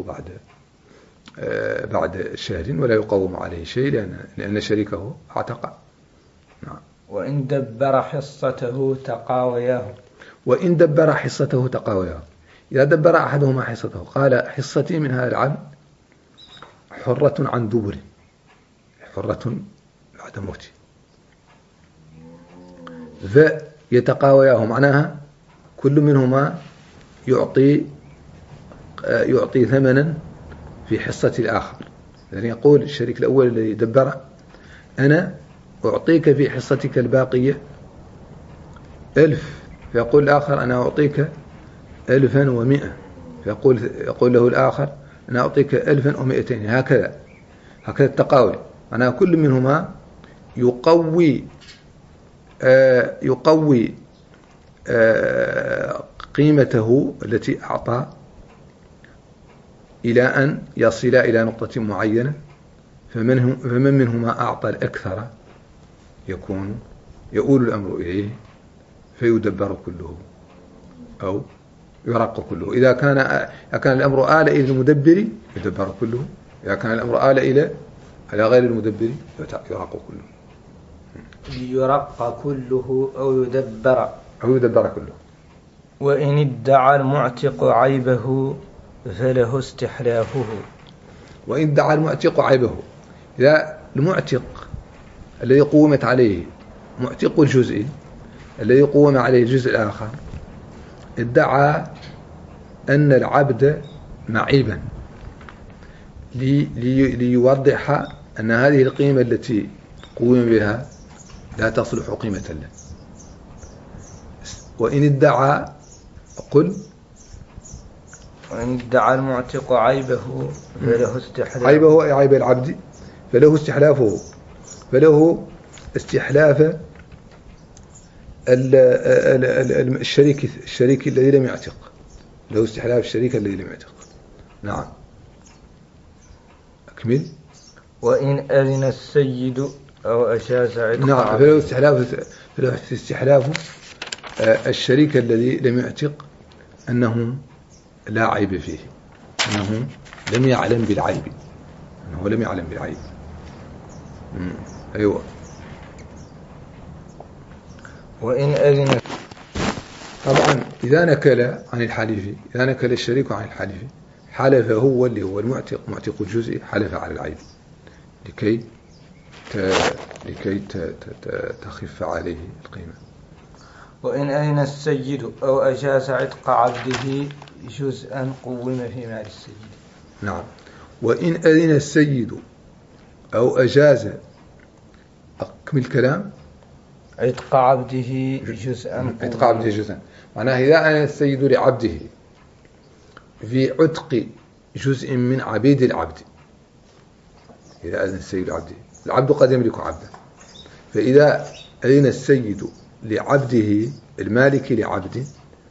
بعد شهر ولا يقوم عليه شيء، لأن شريكه اعتق. نعم. وإن دبر حصته تقاوياه. وإن دبر حصته تقاوياه، إذا دبر أحدهما حصته، قال حصتي من هذا العبد حرة عن دبر، حرة بعد موته، فيتقاوياه، معناها كل منهما يعطي ثمنا في حصة الآخر. يعني يقول الشريك الأول الذي دبر أنا أعطيك في حصتك الباقية 1000، فيقول الآخر أنا أعطيك 1100، يقول له الآخر أنا أعطيك 1200. هكذا التقاوي، أنا كل منهما يقوي قيمته التي أعطى إلى أن يصل إلى نقطة معينة، فمن منهما أعطى الأكثر يؤول الأمر إليه فيدبر كله أو يرق كله. إذا كان الأمر آل إلى المدبر يدبر كله، إذا كان الأمر آل إلى غير المدبر يرق كله. يرق كله أو يدبر كله. وإن ادعى المعتق عيبه فله استحلافه. وإن ادعى المعتق عيبه، إذا المعتق الذي قومت عليه معتق الجزء الذي قوم عليه الجزء الآخر ادعى أن العبد معيبا ليوضح أن هذه القيمة التي قوم بها لا تصلح قيمة له. وإن ادعى المعتق عيبه فله استحلافه. عيبه أي عيب العبد فله استحلافه، فله استحلاف الشريك الذي لم يعتق، له استحلاف الشريك الذي لم يعتق. نعم. أكمل. وإن أذن السيد أو أجاز عتق. نعم. فله استحلاف الشريك الذي لم يعتق أنه لا عيب فيه، أنه لم يعلم بالعيب، هو لم يعلم بالعيب. أيوة. وإن أذن. طبعا إذا نكل عن الحليف، إذا نكل الشريك عن الحليف، حلف هو اللي هو المعتق، معتق الجزء، حلف على العيب لكي تخف عليه القيمة. وإن أذن السيد أو أجاز عتق عبده جزءا قوم في مال السيد. نعم. وإن أذن السيد أو أجاز، أكمل الكلام، عتق عبده جزءا، عتق عبده جزءا، معناه إذا أذن السيد لعبده في عتق جزء من عبيد العبد، إذا أذن السيد لعبده، العبد قد يملك عبده، فإذا أذن السيد لعبده المالك لعبده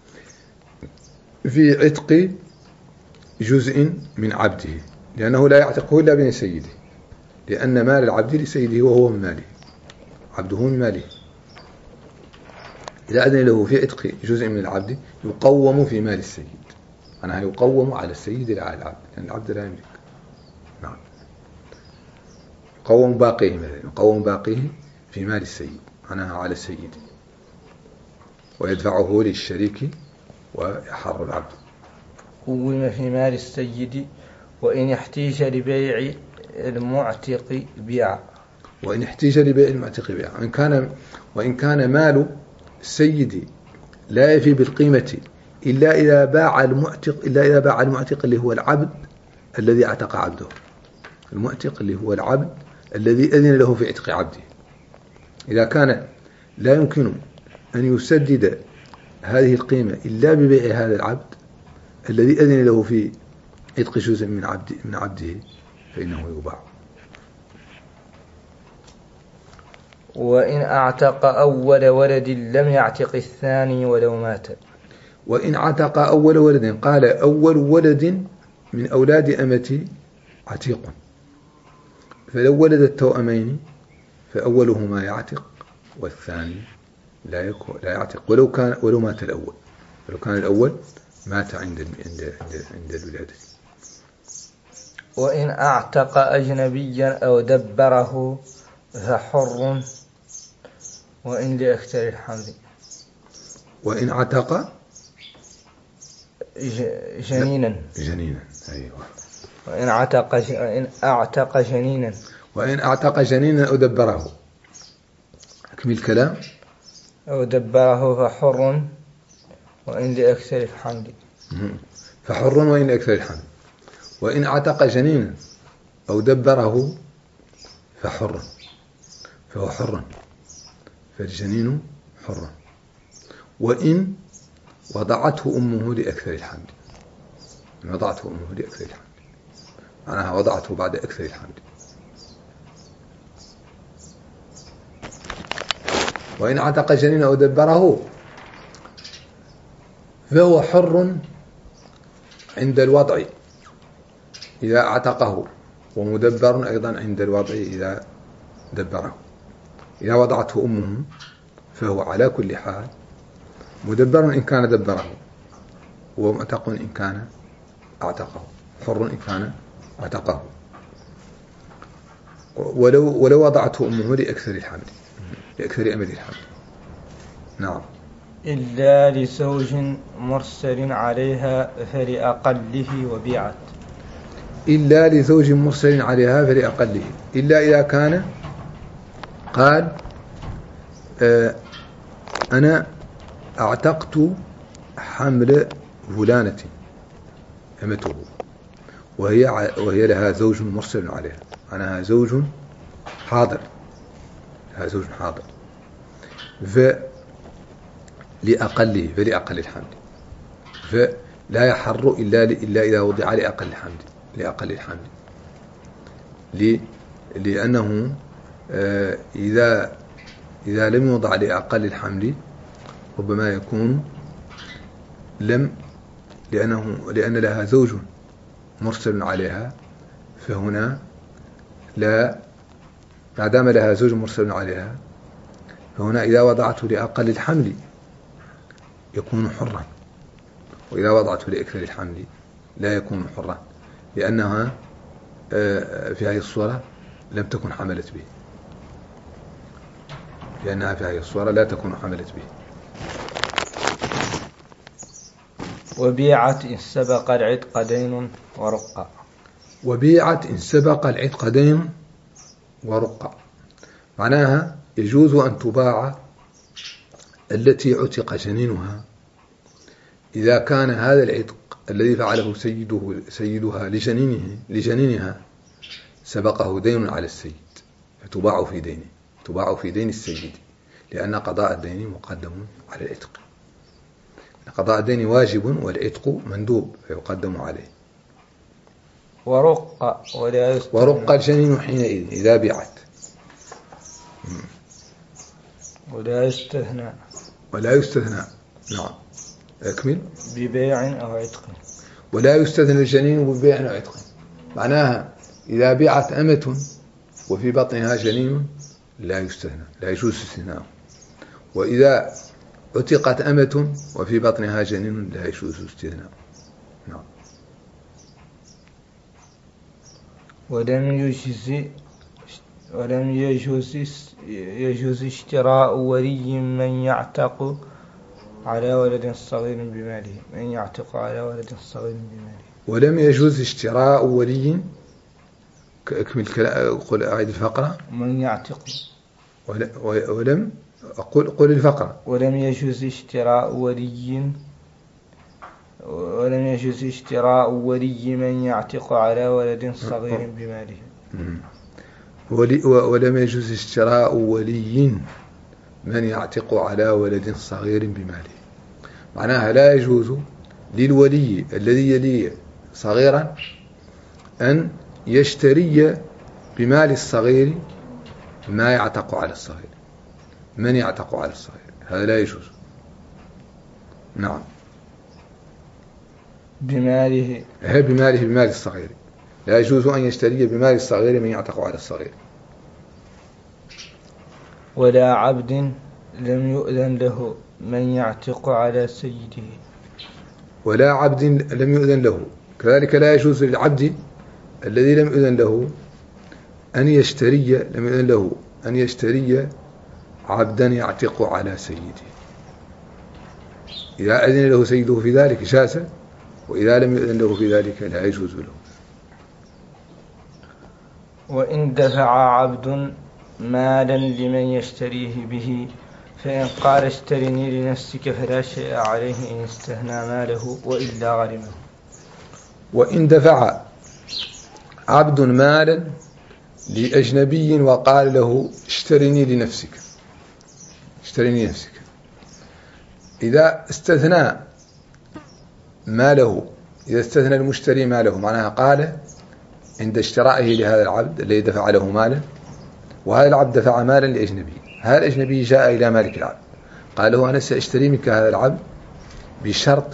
في عتق جزء من عبده، لأنه لا يعتقه إلا بين سيده، لأن مال العبد لسيده وهو من ماله، عبده من ماله. إذا أذن له في عتق جزء من العبد يقوم في مال السيد، أنا يقوم على السيد لا على العبد، لأن العبد لا يملك. نعم. يقوم باقيه، مثلا يقوم باقيه في مال السيد، أنا على السيد، ويدفعه للشريك ويحر العبد. قوم في مال السيد. وإن احتيج لبيع المعتق بيع. وإن احتيج لبيع المعتق بيع، وإن كان مال السيد لا يفي بالقيمة إلا إذا باع المعتق اللي هو العبد الذي اعتق عبده، المعتق اللي هو العبد الذي أذن له في عتق عبده. إذا كان لا يمكن أن يسدد هذه القيمة إلا ببيع هذا العبد الذي أذن له في عتق جزء من عبده فإنه يباع. وإن أعتق أول ولد لم يعتق الثاني ولو مات. وإن عتق أول ولد، قال أول ولد من أولاد أمتي عتيق، فلو ولد التوأمين فأولهما يعتق والثاني لا يعتق ولو مات الأول، ولو كان الأول مات عند الولادة. وإن أعتق أجنبيا أو دبره فحر، وإن لأكثر الحمل. وإن عتق جنينا. أيوة. وإن أعتق جنينا. وإن أعتق جنينا أو دبره، أكمل الكلام. أو دبره فحر، وإن لأكثر الحمل. فحر وإن لأكثر الحمل. وإن أعتق جنينا أو دبره فحر، فهو حر، فالجنين حر. وإن وضعته أمه لأكثر الحمل، وضعته أمه لأكثر الحمل، معناها وضعته بعد أكثر الحمل. وإن أعتق جنين أو دبره فهو حر عند الوضع إذا أعتقه، ومدبر أيضا عند الوضع إذا دبره. إذا وضعته أمه فهو على كل حال مدبر إن كان دبره، ومعتق إن كان أعتقه، حر إن كان أعتقه، ولو وضعته أمه لأكثر الحمل، لأكثر أمد الحمل. نعم. إلا لزوج مرسل عليها فلأقله وبيعت. إلا لزوج مرسل عليها فلأقله، إلا إذا كان قال أنا أعتقت حمل فلانة أمته، وهي لها زوج مرسل عليها، أنا زوج حاضر، لها زوج حاضر، فلأقل الحمل، فلا يحر إلا إذا وضع لأقل الحمل، لأنه إذا لم يوضع لأقل الحمل ربما يكون لأن لها زوج مرسل عليها، فهنا ما دام لها زوج مرسل عليها فهنا إذا وضعته لأقل الحمل يكون حرا، وإذا وضعته لأكثر الحمل لا يكون حرا، لأنها في هذه الصورة لم تكن حملت به، لأنها في هذه الصورة لا تكون حملت به. وبيعت إن سبق العتق دين ورقة. وبيعت إن سبق العتق دين ورقة، معناها يجوز أن تباع التي عتق جنينها إذا كان هذا العتق الذي فعله سيدها لجنينها سبقه دين على السيد، فتباع في دينه، تباع في دين السيد، لأن قضاء الدين مقدم على العتق. قضاء الدين واجب والعتق مندوب فيقدم عليه. ورق الجنين حينئذ إذا بيعت ولا يستثنى. نعم أكمل. ببيع أو عتق. ولا يستثنى الجنين ببيع أو عتق، معناها إذا بيعت أمة وفي بطنها جنين لا يستثنى، لا يجوز استثناءه. وإذا عتقت أمة وفي بطنها جنين لا يجوز استثناء. نعم. ولم يجوز اشتراء ولي من يعتق على ولد صغير بماله. ولم يجوز اشتراء ولي. أكمل قل أعيد الفقرة. من يعتق. ولم قل الفقرة. ولم يجوز اشتراء ولي من يعتق على ولد صغير بماله. ولم يجوز اشتراء ولي من يعتق على ولد صغير بماله، معناها لا يجوز للولي الذي يلي صغيرا أن يشتري بمال الصغير ما يعتق على الصغير، من يعتق على الصغير، هذا لا يجوز. نعم. بمال الصغير، لا يجوز أن يشتري بمال الصغير من يعتق على الصغير. ولا عبد لم يؤذن له من يعتق على سيده. ولا عبد لم يؤذن له، كذلك لا يجوز للعبد الذي لم يؤذن له أن يشتري عبدا يعتق على سيده. إذا أذن له سيده في ذلك جاز، وإذا لم يؤذن له في ذلك لا يجوز له. وإن دفع عبد مالا لمن يشتريه به فإن قال اشترني لنفسك فلا شيء عليه إن استهنى ماله وإلا غرمه. وإن دفع عبد مالا لأجنبي وقال له اشترني لنفسك، إذا استثنى ماله، إذا استثنى المشتري ماله، معناها قال عند اشترائه لهذا العبد الذي دفع له مالا، وهذا العبد دفع مالا لأجنبي، هذا الأجنبي جاء إلى مالك العبد قال له أنا سأشتري منك هذا العبد بشرط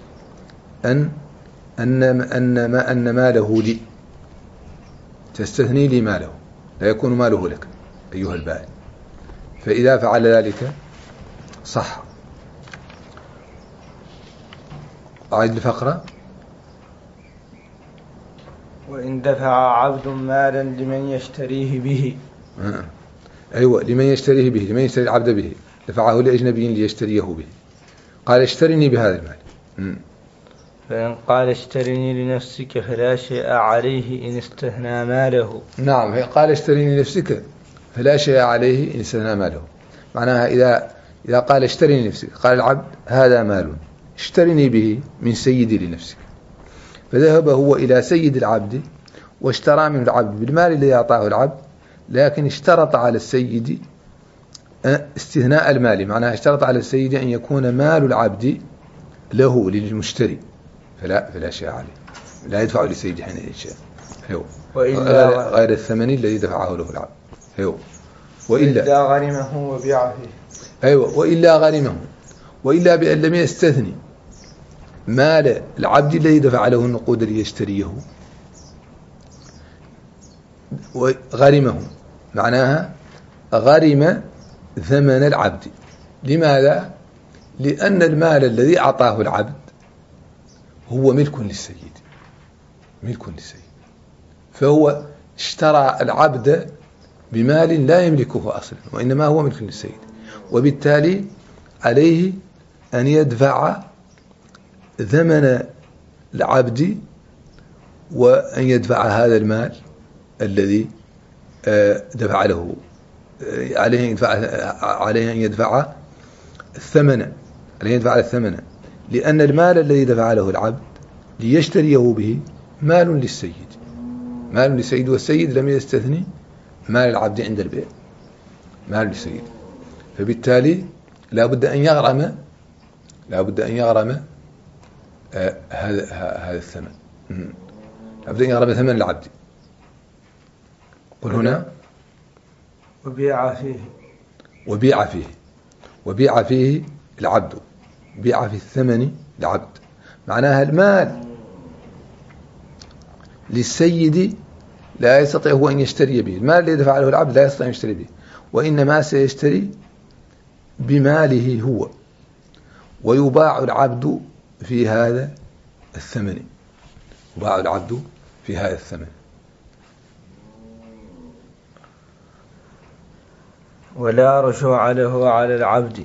أن ماله لي، تستثني لي ماله، لا يكون ماله لك أيها البائع. فإذا فعل ذلك صح. أعيد الفقرة. وإن دفع عبد مالا لمن يشتريه به. أيوة، لمن يشتريه به، لمن يشتري العبد به، دفعه لأجنبي ليشتريه به، قال اشترني بهذا المال. فإن قال اشترني لنفسك فلا شيء عليه إن استثنى ماله. نعم، قال اشترني لنفسك فلا شيء عليه إن استثنى ماله، معناها إذا قال اشترني لنفسك، قال العبد هذا مال اشترني به من سيدي لنفسك، فذهب هو إلى سيد العبد واشترى من العبد بالمال الذي أعطاه العبد، لكن اشترط على السيد استثناء المال، معناها اشترط على السيد أن يكون مال العبد له للمشتري، فلا شيء عليه، لا يدفع للسيد حينئذ شيء، غير الثمن الذي دفعه له العبد. وإلا غرمه وبيع فيه. أيوة، وإلا غرمه، وإلا بأن لم يستثني مال العبد الذي دفع له النقود ليشتريه، وغرمه معناها غرم ثمن العبد. لماذا؟ لأن المال الذي أعطاه العبد هو ملك للسيد، ملك للسيد، فهو اشترى العبد بمال لا يملكه أصلا، وإنما هو ملك للسيد، وبالتالي عليه أن يدفع ثمن العبد، وأن يدفع هذا المال الذي دفع له، عليه أن يدفع الثمن، لأن المال الذي دفع له العبد ليشتريه به مال للسيد، والسيد لم يستثني مال العبد عند البيع، مال للسيد، فبالتالي لا بد أن يغرم هذا الثمن، لا بد أن يغرم ثمن العبد. قل هنا وبيع فيه العبد، بيع في الثمن العبد، معناها المال للسيد لا يستطيع هو أن يشتري به، المال الذي دفع له العبد لا يستطيع أن يشتري به، وإنما سيشتري بماله هو، ويباع العبد في هذا الثمن، ولا رجوع له على العبد،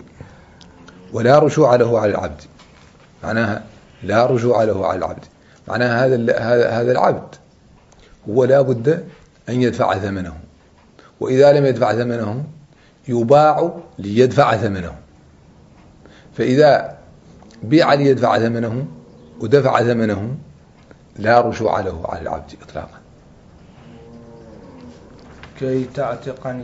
معناها لا رجوع له على العبد، معناها هذا العبد هو لا بد أن يدفع ثمنه، وإذا لم يدفع ثمنه يباع ليدفع ثمنه، فإذا بيع ليدفع ثمنه ودفع ثمنه لا رجوع له على العبد إطلاقا. كي تعتقني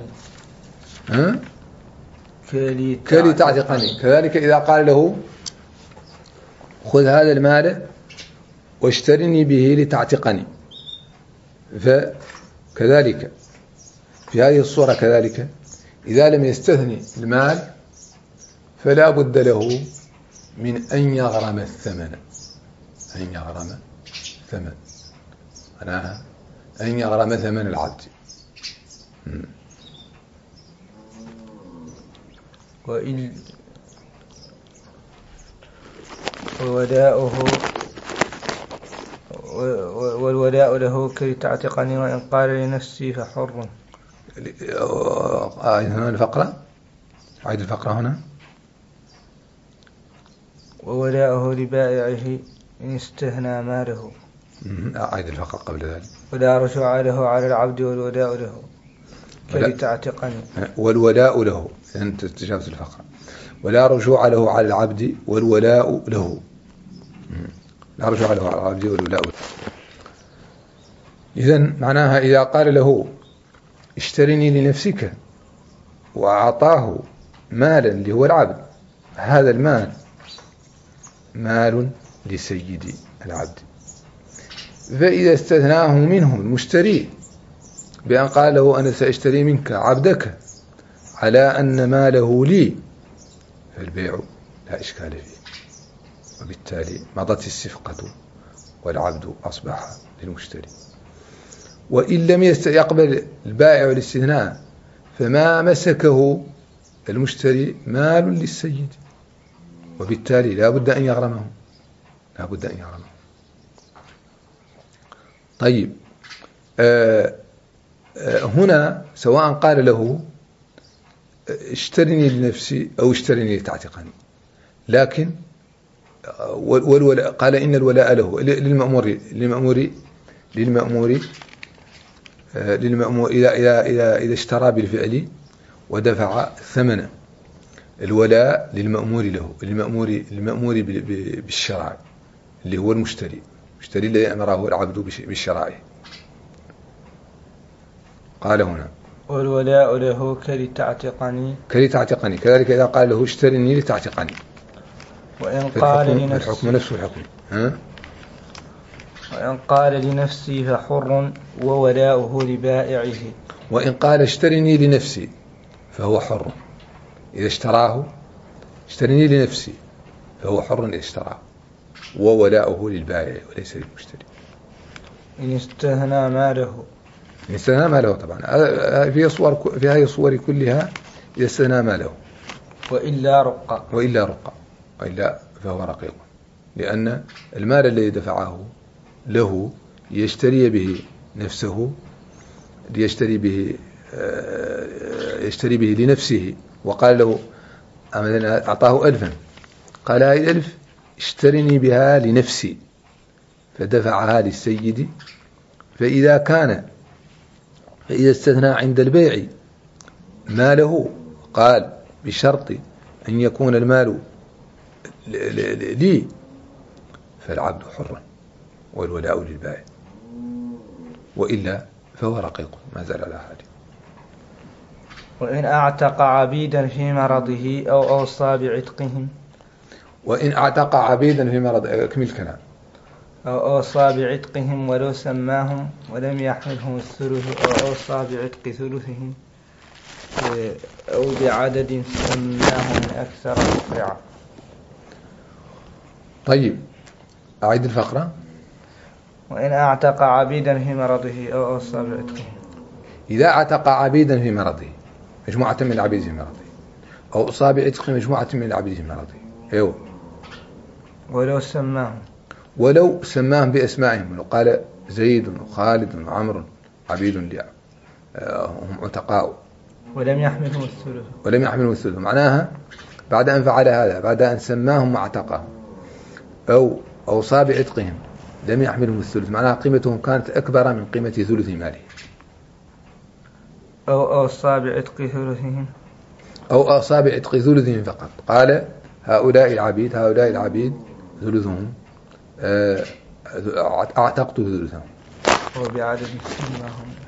كذلك إذا قال له خذ هذا المال واشترني به لتعتقني، فكذلك في هذه الصورة كذلك إذا لم يستثني المال فلا بد له من أن يغرم الثمن، معناها أن يغرم ثمن العبد. والولاء له كي تعتقني، وإن قال لنفسي فحر. هنا الفقرة، عيد الفقرة هنا. وولاؤه لبائعه إن استهنى ماله. عيد الفقرة قبل ذلك. ولا رجوع له على العبد والولاء له كي تعتقني. والولاء له، أنت تجاوز الفقرة. ولا رجوع له على العبد والولاء له، لا رجوع له على العبد والولاء له. إذن معناها إذا قال له اشترني لنفسك وأعطاه مالا اللي هو العبد، هذا المال مال لسيد العبد، فإذا استثناه منه المشتري بأن قال له أنا سأشتري منك عبدك على أن ماله لي، فالبيع لا إشكال فيه، وبالتالي مضت الصفقة والعبد أصبح للمشتري. وإن لم يقبل البائع الاستثناء فما مسكه المشتري مال للسيد، وبالتالي لا بد أن يغرمه. طيب، هنا سواء قال له اشترني لنفسي أو اشترني لتعتقني، لكن قال إن الولاء له للمأمور إذا اشترى بالفعل ودفع الثمن، الولاء للمأمور له، للمأمور بالشراء اللي هو المشتري الذي أمره العبد بالشراء. قال هنا والولاء له كي تعتقني، كذلك إذا قال له اشترني لتعتقني، وإن قال لنفسي الحكم نفس الحكم. وإن قال لنفسي فحر وولاؤه لبائعه. وإن قال اشترني لنفسي فهو حر إذا اشتراه، اشترني لنفسي فهو حر إذا اشتراه، وولاؤه للبائع وليس للمشتري. إن استهنى ماله طبعا في هذه الصور كلها إذا استهنى ماله، وإلا رق، وإلا فهو رقيق، لأن المال الذي دفعه له ليشتري به نفسه، يشتري به لنفسه، وقال له أعطاه 1000، قال هذه 1000 اشترني بها لنفسي، فدفعها للسيد. فإذا استثنى عند البيع ماله، قال بشرط أن يكون المال لي، فالعبد حر والولاء للبائع، وإلا فهو رقيق ما زال على حاله. وإن أعتق عبيدا في مرضه أو أوصى بعتقهم. وإن أعتق عبيدا في مرضه، أكمل الكلام. أو أوصى بعتقهم ولو سماهم ولم يحملهم الثلث، أو أوصى بعتق ثلثهم أو بعدد سماهم أكثر مقرعة. طيب أعيد الفقرة. وإن أعتق عبيدا في مرضه أو أوصى بعتقهم. إذا أعتق عبيدا في مرضه، مجموعة من العبيد في مرضه، أو أصاب بعتق مجموعة من العبيد في مرضه، أيوه. ولو سماهم بأسمائهم، لو قال زيد وخالد وعمر عبيد لي هم عتقاء ولم يحملهم الثلث، معناها بعد أن فعل هذا، بعد أن سماهم واعتقاهم، أو أوصى بعتقهم لم يحملهم الثلث، معناها قيمتهم كانت أكبر من قيمة ثلث ماله. أو أوصى بعتق ثلثهم، أو أوصى بعتق ثلثهم فقط، قال هؤلاء العبيد ثلثهم، أعتقت ثلثهم، وبعدد سماهم